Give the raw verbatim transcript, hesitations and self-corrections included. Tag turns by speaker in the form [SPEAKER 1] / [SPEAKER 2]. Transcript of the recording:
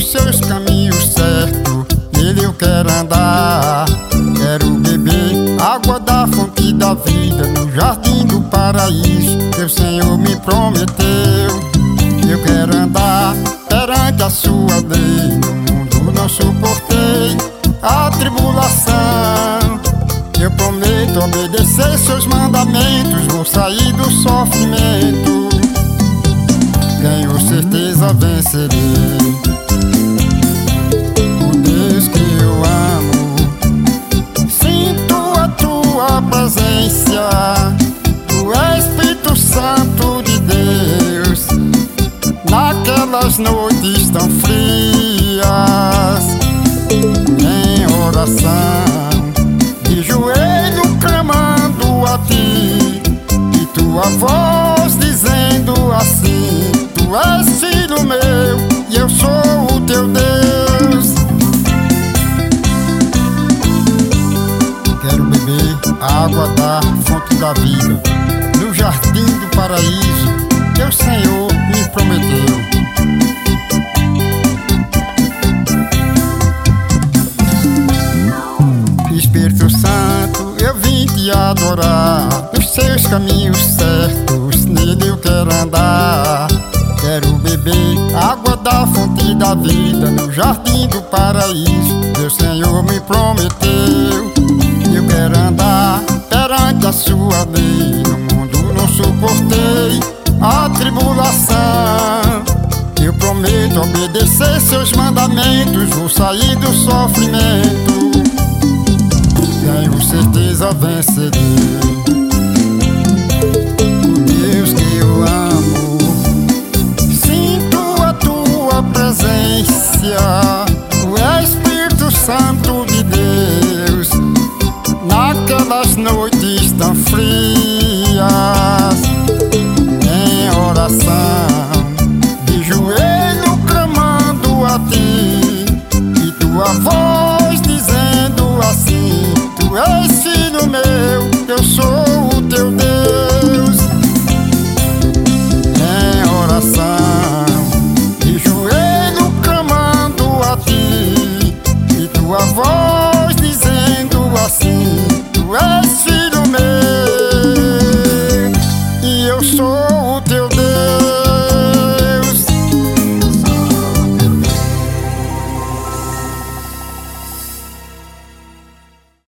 [SPEAKER 1] nos seus caminhos certos, nele eu quero andar. Quero beber água da fonte da vida, no jardim do paraíso que o Senhor me prometeu. Eu quero andar perante a sua lei, no mundo não suportei a tribulação. Eu prometo obedecer seus mandamentos, vou sair do sofrimento. Tenho certeza vencerei. O Deus que eu amo, sinto a tua presença, o Espírito Santo de Deus, naquelas noites tão frias, em oração, de joelho clamando a ti, e tua voz dizendo assim: tu és filho meu e eu sou o teu Deus. Quero beber a água da fonte da vida, no jardim do paraíso que o Senhor me prometeu. Espírito Santo, eu vim te adorar, nos seus caminhos certos, nele eu quero andar. Quero beber água da fonte da vida, no jardim do paraíso que o Senhor me prometeu. Eu quero andar perante a sua lei, no mundo não suportei a tribulação. Eu prometo obedecer seus mandamentos, vou sair do sofrimento. Tenho certeza vencerei. O Deus que eu amo, sinto a tua presença, o Espírito Santo de Deus, naquelas noites tão frias, em oração, de joelho clamando a ti, e tua voz dizendo assim: tu és filho meu, eu sou o teu Deus. Em oração, de joelho clamando a ti, e tua voz dizendo assim: tu és filho meu e eu sou